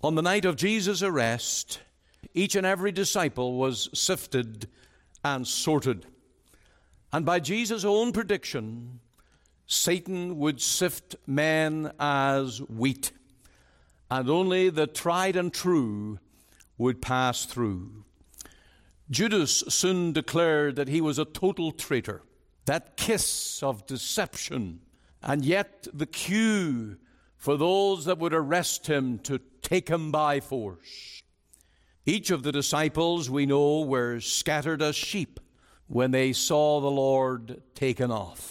On the night of Jesus' arrest, each and every disciple was sifted and sorted. And by Jesus' own prediction, Satan would sift men as wheat, and only the tried and true would pass through. Judas soon declared that he was a total traitor, that kiss of deception, and yet the cue for those that would arrest him to take him by force. Each of the disciples, we know, were scattered as sheep when they saw the Lord taken off.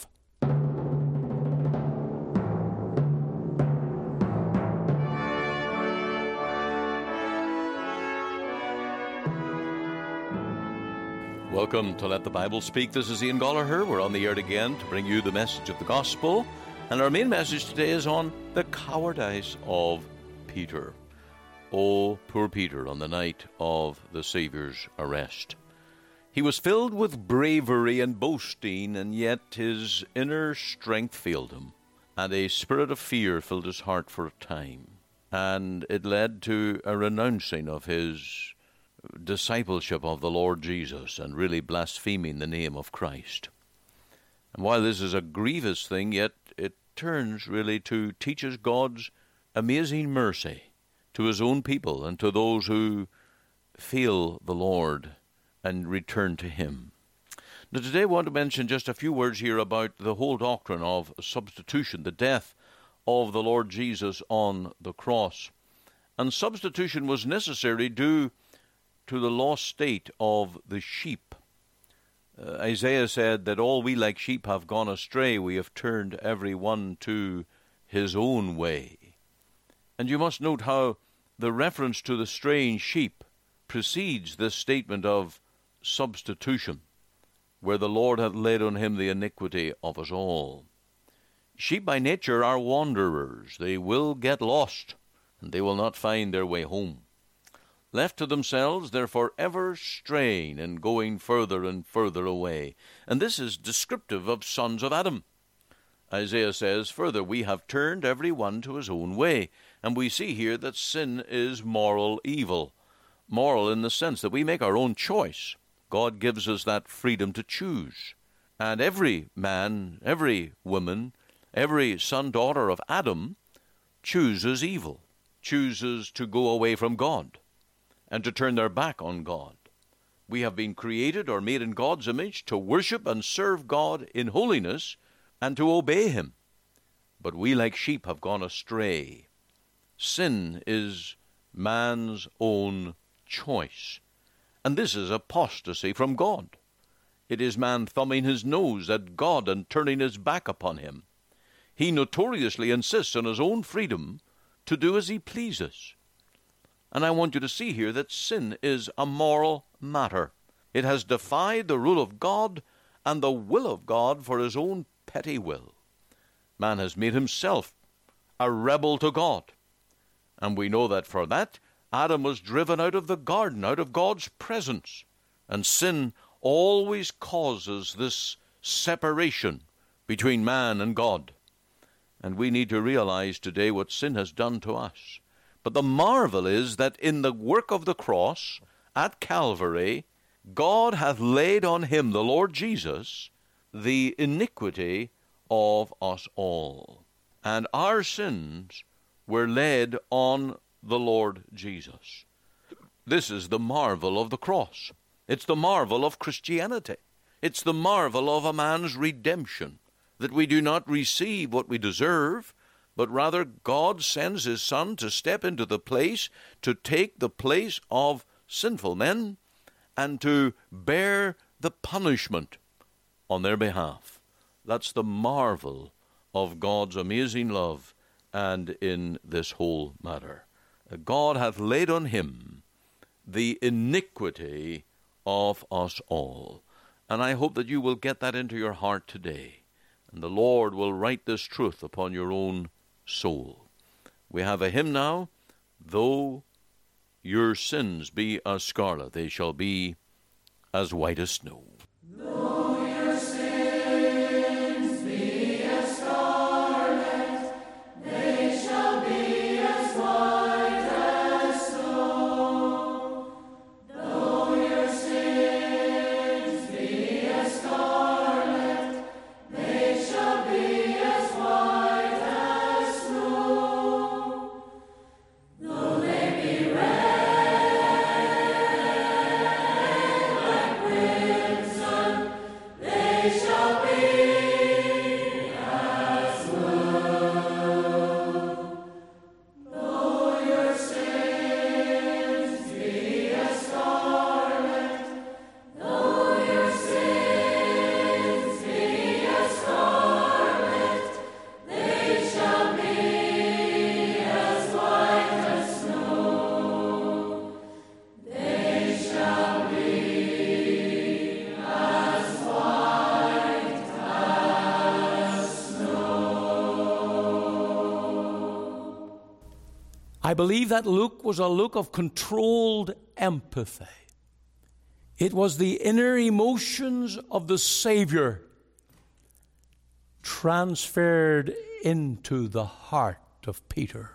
Welcome to Let the Bible Speak. This is Ian Gallagher. We're on the air again to bring you the message of the gospel. And our main message today is on the cowardice of Peter. Oh, poor Peter on the night of the Saviour's arrest. He was filled with bravery and boasting, and yet his inner strength failed him. And a spirit of fear filled his heart for a time. And it led to a renouncing of his discipleship of the Lord Jesus and really blaspheming the name of Christ. And while this is a grievous thing, yet it turns really to teach us God's amazing mercy to his own people and to those who feel the Lord and return to him. Now today I want to mention just a few words here about the whole doctrine of substitution, the death of the Lord Jesus on the cross. And substitution was necessary due to the lost state of the sheep. Isaiah said that all we like sheep have gone astray. We have turned every one to his own way. And you must note how the reference to the straying sheep precedes this statement of substitution, where the Lord hath laid on him the iniquity of us all. Sheep by nature are wanderers. They will get lost, and they will not find their way home. Left to themselves, they're forever straying and going further and further away. And this is descriptive of sons of Adam. Isaiah says further, we have turned every one to his own way. And we see here that sin is moral evil. Moral in the sense that we make our own choice. God gives us that freedom to choose. And every man, every woman, every son, daughter of Adam chooses evil, chooses to go away from God and to turn their back on God. We have been created or made in God's image to worship and serve God in holiness and to obey him. But we like sheep have gone astray. Sin is man's own choice. And this is apostasy from God. It is man thumbing his nose at God and turning his back upon him. He notoriously insists on his own freedom to do as he pleases. And I want you to see here that sin is a moral matter. It has defied the rule of God and the will of God for his own petty will. Man has made himself a rebel to God. And we know that for that, Adam was driven out of the garden, out of God's presence. And sin always causes this separation between man and God. And we need to realize today what sin has done to us. But the marvel is that in the work of the cross at Calvary, God hath laid on him, the Lord Jesus, the iniquity of us all. And our sins were laid on the Lord Jesus. This is the marvel of the cross. It's the marvel of Christianity. It's the marvel of a man's redemption, that we do not receive what we deserve, but rather God sends his Son to step into the place, to take the place of sinful men, and to bear the punishment on their behalf. That's the marvel of God's amazing love and in this whole matter. God hath laid on him the iniquity of us all. And I hope that you will get that into your heart today. And the Lord will write this truth upon your own soul. We have a hymn now. Though your sins be as scarlet, they shall be as white as snow. Though your sins be as scarlet, they shall be as white as believe that look was a look of controlled empathy. It was the inner emotions of the Savior transferred into the heart of Peter.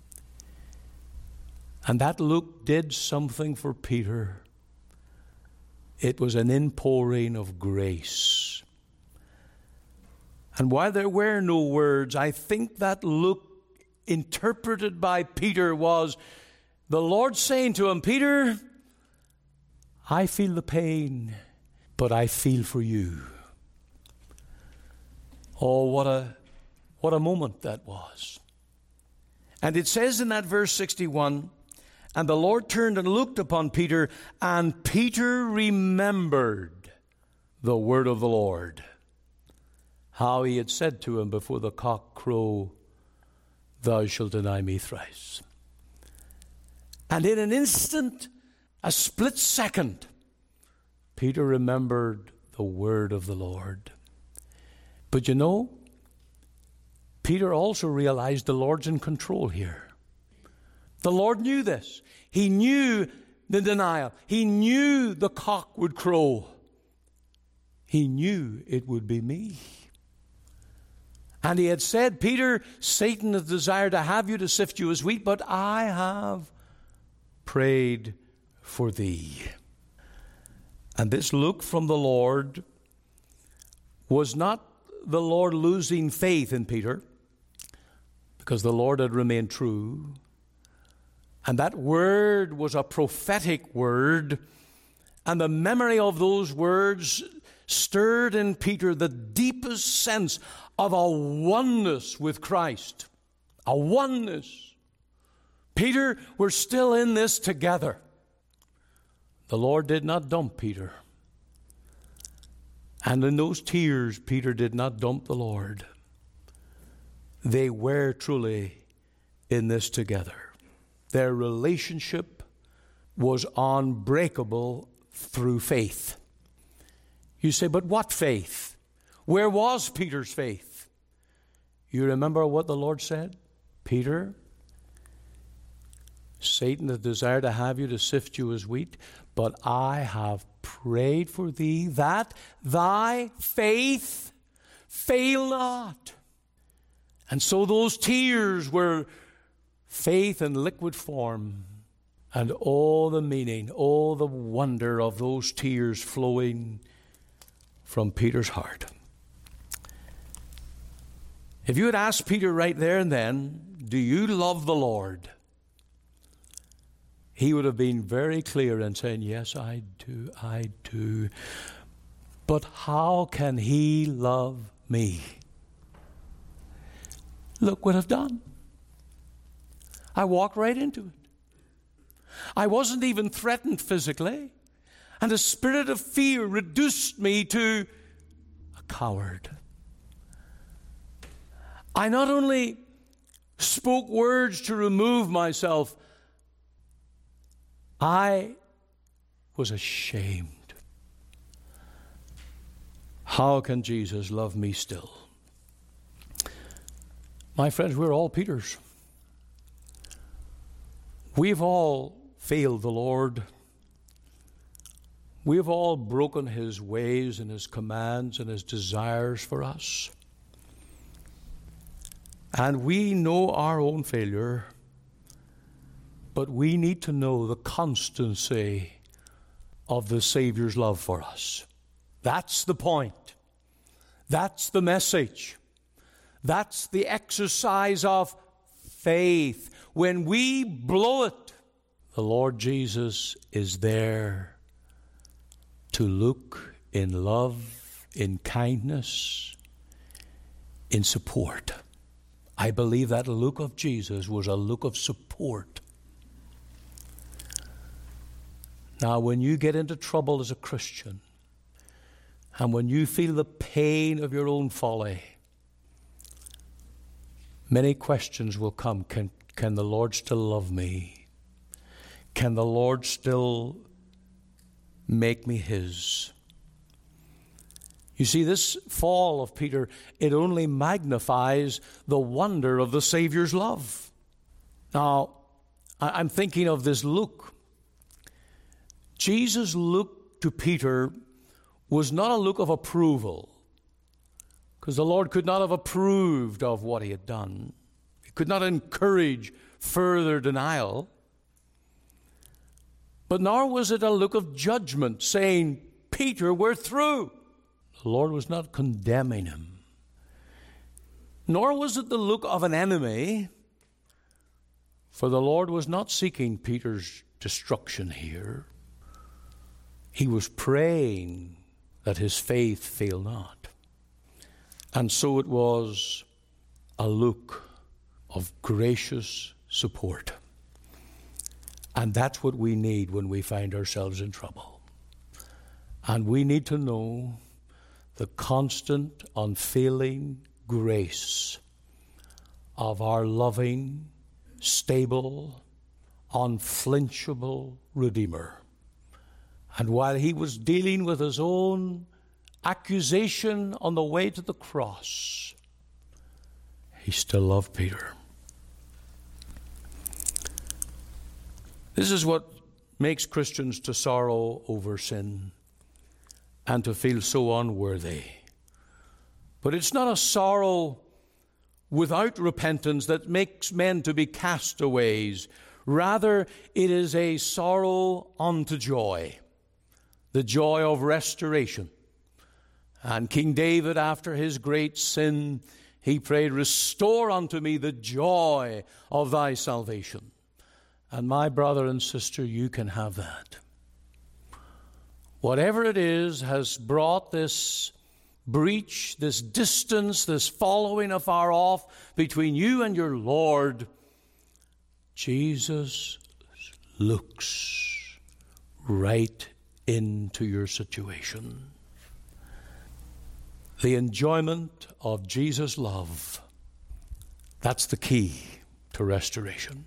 And that look did something for Peter. It was an inpouring of grace. And while there were no words, I think that look interpreted by Peter was the Lord saying to him, Peter, I feel the pain, but I feel for you. Oh, what a moment that was. And it says in that verse 61, and the Lord turned and looked upon Peter, and Peter remembered the word of the Lord, how he had said to him before the cock crow, thou shalt deny me thrice. And in an instant, a split second, Peter remembered the word of the Lord. But you know, Peter also realized the Lord's in control here. The Lord knew this. He knew the denial. He knew the cock would crow. He knew it would be me. And he had said, Peter, Satan has desired to have you to sift you as wheat, but I have prayed for thee. And this look from the Lord was not the Lord losing faith in Peter, because the Lord had remained true. And that word was a prophetic word, and the memory of those words stirred in Peter the deepest sense of a oneness with Christ. A oneness. Peter, we're still in this together. The Lord did not dump Peter. And in those tears, Peter did not dump the Lord. They were truly in this together. Their relationship was unbreakable through faith. You say, but what faith? Where was Peter's faith? You remember what the Lord said? Peter, Satan has desired to have you to sift you as wheat, but I have prayed for thee that thy faith fail not. And so those tears were faith in liquid form, and all the meaning, all the wonder of those tears flowing from Peter's heart. If you had asked Peter right there and then, do you love the Lord? He would have been very clear in saying, yes, I do, I do. But how can he love me? Look what I've done. I walked right into it. I wasn't even threatened physically. And a spirit of fear reduced me to a coward. I not only spoke words to remove myself, I was ashamed. How can Jesus love me still? My friends, we're all Peters. We've all failed the Lord. We've all broken his ways and his commands and his desires for us. And we know our own failure, but we need to know the constancy of the Savior's love for us. That's the point. That's the message. That's the exercise of faith. When we blow it, the Lord Jesus is there to look in love, in kindness, in support. I believe that look of Jesus was a look of support. Now, when you get into trouble as a Christian, and when you feel the pain of your own folly, many questions will come. Can the Lord still love me? Can the Lord still make me his? You see, this fall of Peter, it only magnifies the wonder of the Savior's love. Now, I'm thinking of this look. Jesus' look to Peter was not a look of approval, because the Lord could not have approved of what he had done. He could not encourage further denial. But nor was it a look of judgment, saying, Peter, we're through. The Lord was not condemning him. Nor was it the look of an enemy, for the Lord was not seeking Peter's destruction here. He was praying that his faith fail not. And so it was a look of gracious support. And that's what we need when we find ourselves in trouble. And we need to know the constant, unfailing grace of our loving, stable, unflinchable Redeemer. And while he was dealing with his own accusation on the way to the cross, he still loved Peter. This is what makes Christians to sorrow over sin and to feel so unworthy. But it's not a sorrow without repentance that makes men to be castaways. Rather, it is a sorrow unto joy, the joy of restoration. And King David, after his great sin, he prayed, restore unto me the joy of thy salvation. And my brother and sister, you can have that. Whatever it is has brought this breach, this distance, this following afar off between you and your Lord, Jesus looks right into your situation. The enjoyment of Jesus' love, that's the key to restoration.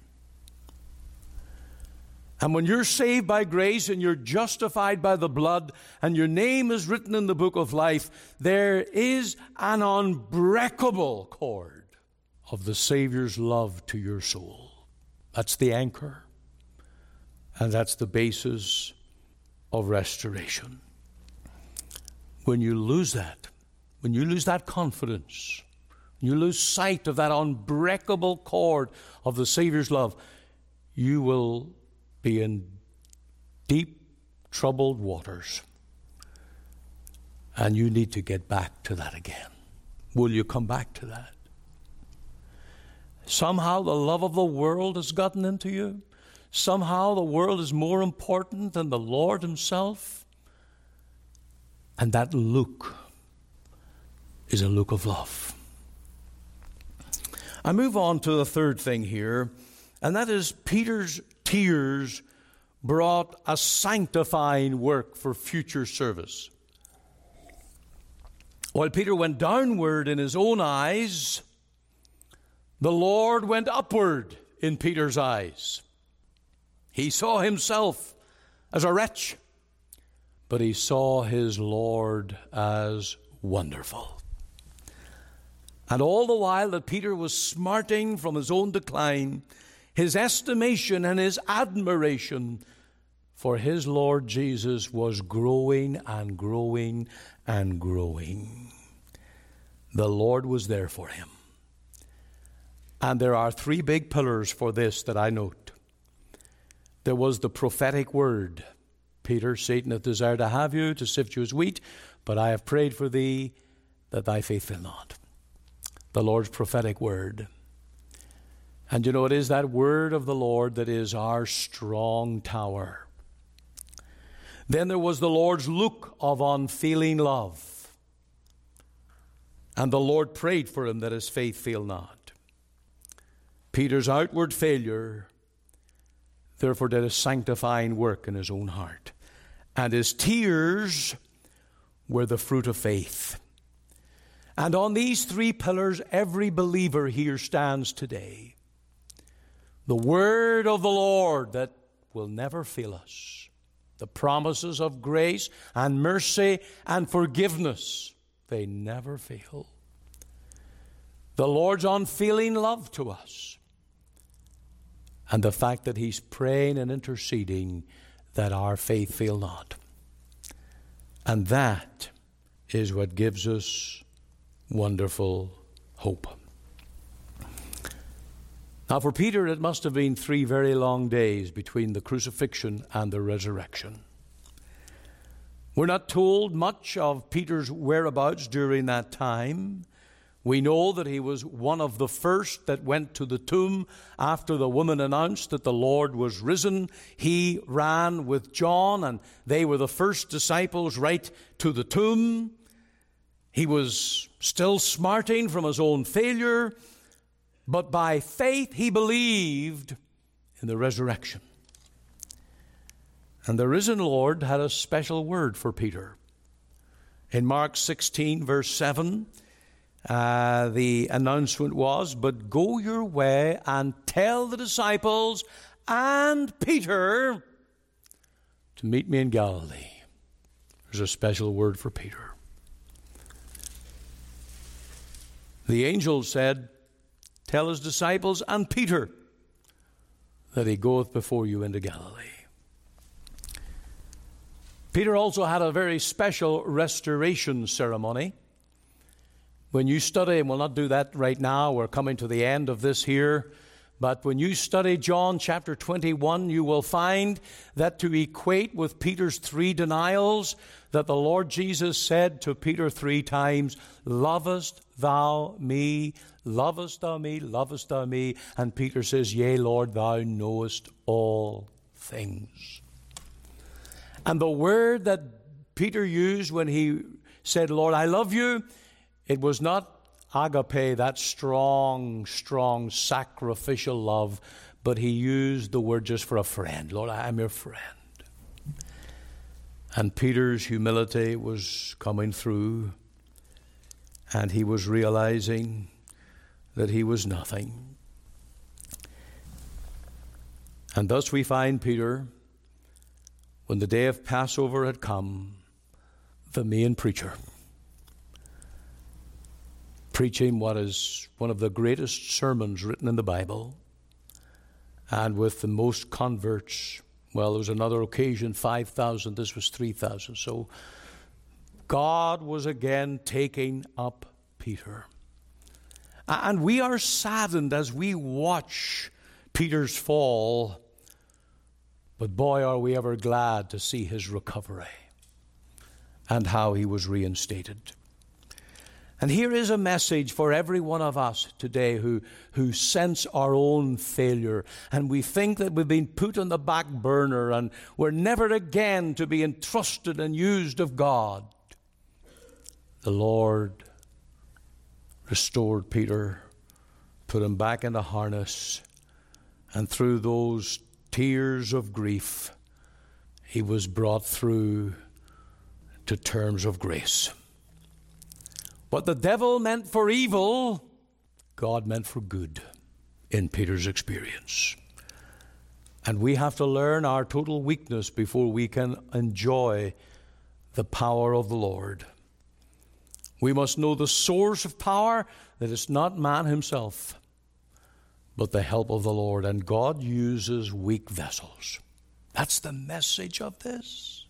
And when you're saved by grace and you're justified by the blood and your name is written in the book of life, there is an unbreakable cord of the Savior's love to your soul. That's the anchor, and that's the basis of restoration. When you lose that, when you lose that confidence, when you lose sight of that unbreakable cord of the Savior's love, you will be in deep, troubled waters. And you need to get back to that again. Will you come back to that? Somehow the love of the world has gotten into you. Somehow the world is more important than the Lord himself. And that look is a look of love. I move on to the third thing here, and that is Peter's tears brought a sanctifying work for future service. While Peter went downward in his own eyes, the Lord went upward in Peter's eyes. He saw himself as a wretch, but he saw his Lord as wonderful. And all the while that Peter was smarting from his own decline, his estimation and his admiration for his Lord Jesus was growing and growing and growing. The Lord was there for him. And there are three big pillars for this that I note. There was the prophetic word. Peter, Satan hath desired to have you, to sift you as wheat, but I have prayed for thee that thy faith fail not. The Lord's prophetic word. And you know, it is that word of the Lord that is our strong tower. Then there was the Lord's look of unfailing love. And the Lord prayed for him that his faith fail not. Peter's outward failure therefore did a sanctifying work in his own heart. And his tears were the fruit of faith. And on these three pillars, every believer here stands today. The word of the Lord that will never fail us. The promises of grace and mercy and forgiveness, they never fail. The Lord's unfailing love to us. and the fact that he's praying and interceding that our faith fail not. And that is what gives us wonderful hope. Now for Peter, it must have been 3 very long days between the crucifixion and the resurrection. We're not told much of Peter's whereabouts during that time. We know that he was one of the first that went to the tomb after the woman announced that the Lord was risen. He ran with John, and they were the first disciples right to the tomb. He was still smarting from his own failure, but by faith he believed in the resurrection. And the risen Lord had a special word for Peter. In Mark 16, verse 7, the announcement was, "But go your way and tell the disciples and Peter to meet me in Galilee." There's a special word for Peter. The angel said, "Tell his disciples and Peter that he goeth before you into Galilee." Peter also had a very special restoration ceremony. When you study, and we'll not do that right now, we're coming to the end of this here, but when you study John chapter 21, you will find that to equate with Peter's 3 denials, that the Lord Jesus said to Peter 3 times, "Lovest thou me? Lovest thou me? Lovest thou me?" And Peter says, "Yea, Lord, thou knowest all things." And the word that Peter used when he said, "Lord, I love you," it was not agape, that strong sacrificial love, but he used the word just for a friend. "Lord, I am your friend." And Peter's humility was coming through, and he was realizing that he was nothing. And thus we find Peter, when the day of Passover had come, the main preacher, preaching what is one of the greatest sermons written in the Bible, and with the most converts. Well, there was another occasion, 5,000, this was 3,000. So God was again taking up Peter. And we are saddened as we watch Peter's fall, but boy, are we ever glad to see his recovery and how he was reinstated. And here is a message for every one of us today who sense our own failure, and we think that we've been put on the back burner and we're never again to be entrusted and used of God. The Lord restored Peter, put him back into harness, and through those tears of grief, he was brought through to terms of grace. What the devil meant for evil, God meant for good in Peter's experience. And we have to learn our total weakness before we can enjoy the power of the Lord. We must know the source of power, that it's not man himself, but the help of the Lord. And God uses weak vessels. That's the message of this.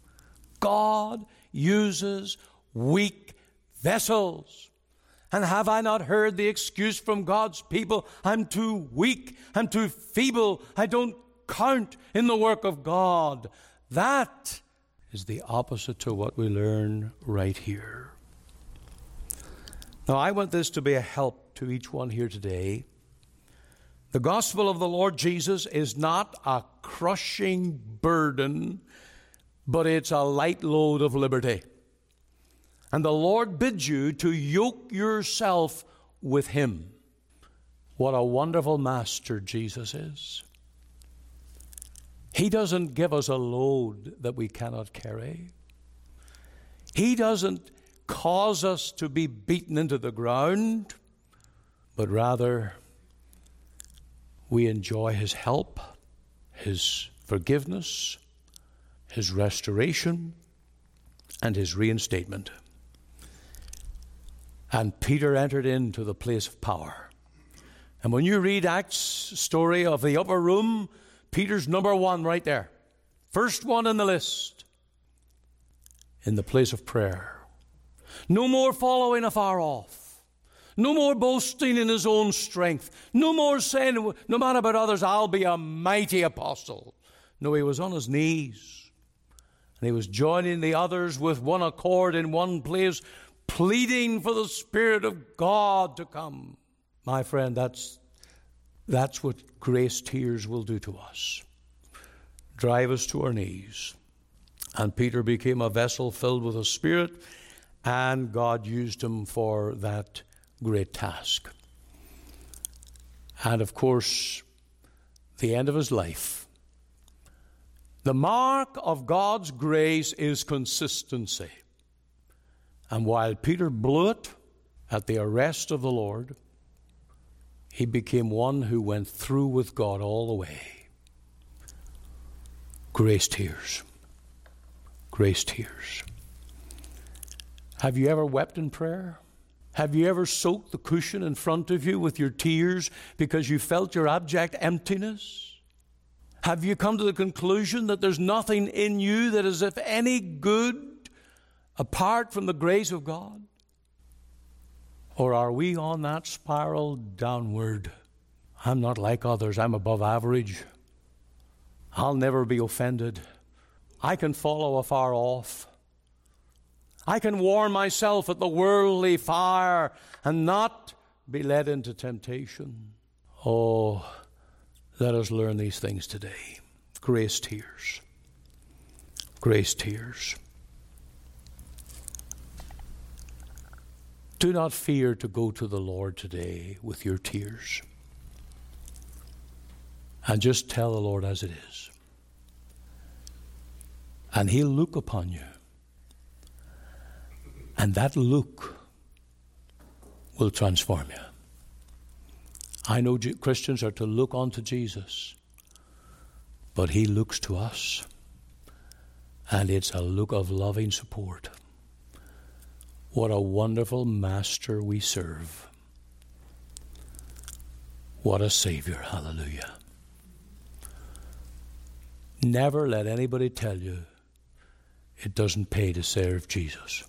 God uses weak vessels. And have I not heard the excuse from God's people? I'm too weak, I'm too feeble, I don't count in the work of God. That is the opposite to what we learn right here. Now, I want this to be a help to each one here today. The gospel of the Lord Jesus is not a crushing burden, but it's a light load of liberty. And the Lord bids you to yoke yourself with Him. What a wonderful master Jesus is. He doesn't give us a load that we cannot carry. He doesn't cause us to be beaten into the ground, but rather we enjoy His help, His forgiveness, His restoration, and His reinstatement. And Peter entered into the place of power. And when you read Acts' story of the upper room, Peter's number one right there. First one in the list. In the place of prayer. No more following afar off. No more boasting in his own strength. No more saying, no matter about others, I'll be a mighty apostle. No, he was on his knees. And he was joining the others with one accord in one place, pleading for the Spirit of God to come. My friend, that's what grace tears will do to us. Drive us to our knees. And Peter became a vessel filled with the Spirit, and God used him for that great task. And of course, the end of his life. The mark of God's grace is consistency. And while Peter blew it at the arrest of the Lord, he became one who went through with God all the way. Grace tears. Grace tears. Have you ever wept in prayer? Have you ever soaked the cushion in front of you with your tears because you felt your abject emptiness? Have you come to the conclusion that there's nothing in you that is of any good apart from the grace of God? Or are we on that spiral downward? I'm not like others. I'm above average. I'll never be offended. I can follow afar off. I can warm myself at the worldly fire and not be led into temptation. Oh, let us learn these things today. Grace tears. Grace tears. Do not fear to go to the Lord today with your tears. And just tell the Lord as it is. And He'll look upon you. And that look will transform you. I know Christians are to look unto Jesus, but He looks to us, and it's a look of loving support. What a wonderful Master we serve. What a Savior. Hallelujah. Never let anybody tell you it doesn't pay to serve Jesus.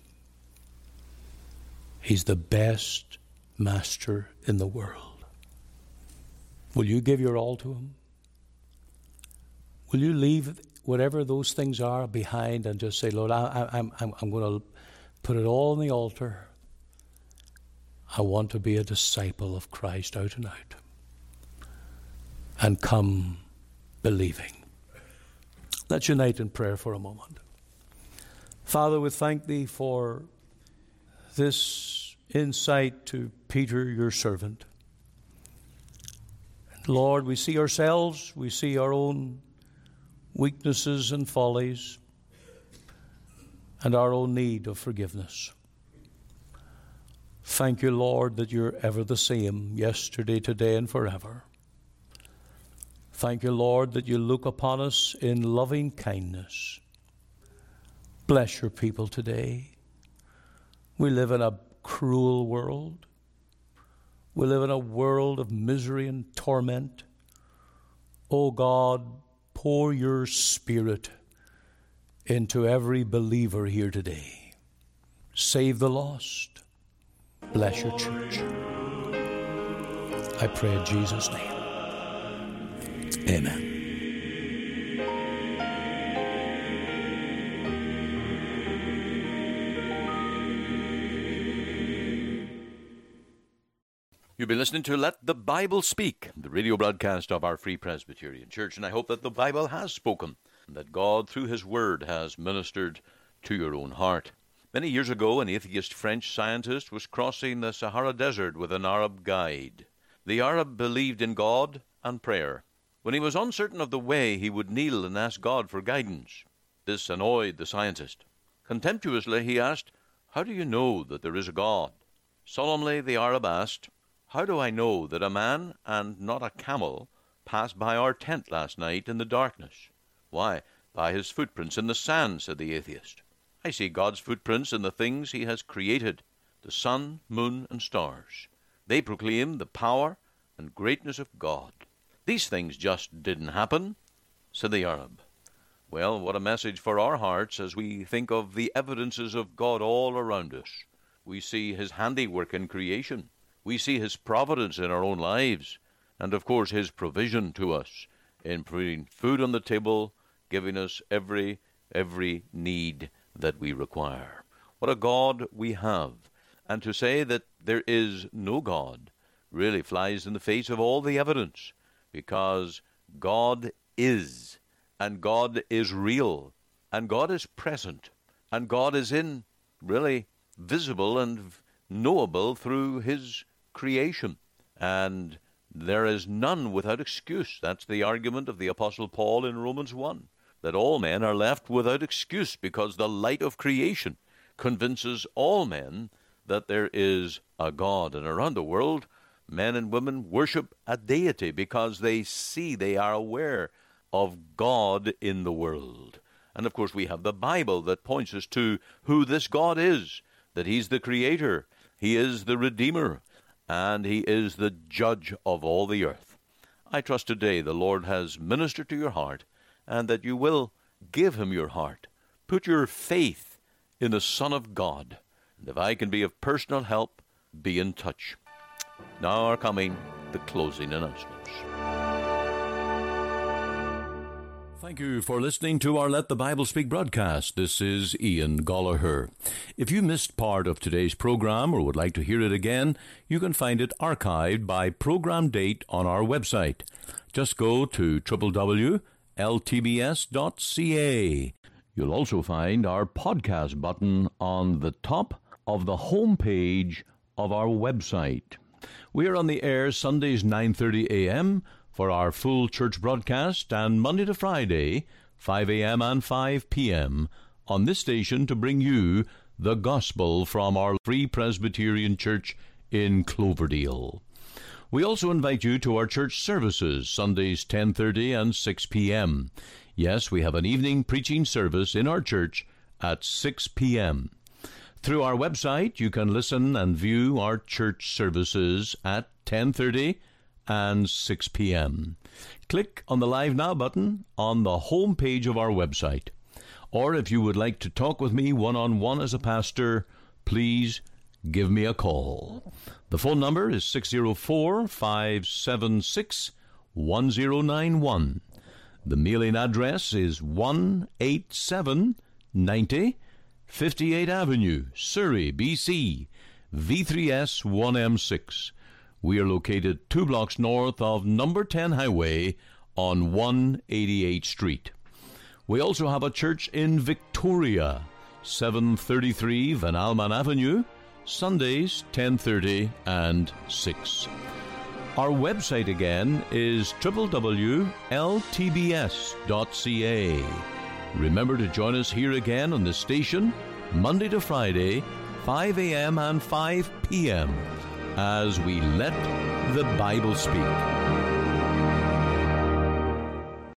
He's the best Master in the world. Will you give your all to Him? Will you leave whatever those things are behind and just say, Lord, I'm going to put it all on the altar. I want to be a disciple of Christ out and out. And come believing. Let's unite in prayer for a moment. Father, we thank Thee for this insight to Peter, your servant. Lord, we see ourselves, we see our own weaknesses and follies, and our own need of forgiveness. Thank you, Lord, that you're ever the same, yesterday, today, and forever. Thank you, Lord, that you look upon us in loving kindness. Bless your people today. We live in a cruel world. We live in a world of misery and torment. Oh God, pour your Spirit into every believer here today. Save the lost. Bless your church. I pray in Jesus' name. Amen. You've been listening to Let the Bible Speak, the radio broadcast of our Free Presbyterian Church, and I hope that the Bible has spoken, and that God, through His Word, has ministered to your own heart. Many years ago, an atheist French scientist was crossing the Sahara Desert with an Arab guide. The Arab believed in God and prayer. When he was uncertain of the way, he would kneel and ask God for guidance. This annoyed the scientist. Contemptuously, he asked, "How do you know that there is a God?" Solemnly, the Arab asked, "How do I know that a man and not a camel passed by our tent last night in the darkness?" "Why, by his footprints in the sand," said the atheist. "I see God's footprints in the things He has created, the sun, moon, and stars. They proclaim the power and greatness of God. These things just didn't happen, said the Arab. Well, what a message for our hearts as we think of the evidences of God all around us. We see his handiwork in creation. We see his providence in our own lives. And, of course, his provision to us in putting food on the table, giving us every need that we require. What a God we have. And to say that there is no God really flies in the face of all the evidence, because God is, and God is real, and God is present, and God is really visible and knowable through his creation. And there is none without excuse. That's the argument of the Apostle Paul in Romans 1, that all men are left without excuse because the light of creation convinces all men that there is a God. And around the world, men and women worship a deity because they are aware of God in the world. And of course we have the Bible that points us to who this God is, that he's the creator, he is the redeemer, and he is the judge of all the earth. I trust today the Lord has ministered to your heart, and that you will give him your heart. Put your faith in the Son of God. And if I can be of personal help, be in touch. Now are coming the closing announcements. Thank you for listening to our Let the Bible Speak broadcast. This is Ian Gollaher. If you missed part of today's program or would like to hear it again, you can find it archived by program date on our website. Just go to www.ltbs.ca. You'll also find our podcast button on the top of the home page of our website. We are on the air Sundays 9:30 a.m., for our full church broadcast, and Monday to Friday, 5 a.m. and 5 p.m. on this station to bring you the gospel from our Free Presbyterian Church in Cloverdale. We also invite you to our church services, Sundays 10:30 and 6 p.m. Yes, we have an evening preaching service in our church at 6 p.m. Through our website, you can listen and view our church services at 10:30 and 6 p.m. Click on the Live Now button on the home page of our website. Or if you would like to talk with me one-on-one as a pastor, please give me a call. The phone number is 604-576-1091. The mailing address is 18790 58th Avenue, Surrey, BC, V3S 1M6. We are located 2 blocks north of number 10 Highway on 188th Street. We also have a church in Victoria, 733 Van Alman Avenue, Sundays 10:30 and 6. Our website again is www.ltbs.ca. Remember to join us here again on the station, Monday to Friday, 5 a.m. and 5 p.m., as we let the Bible speak.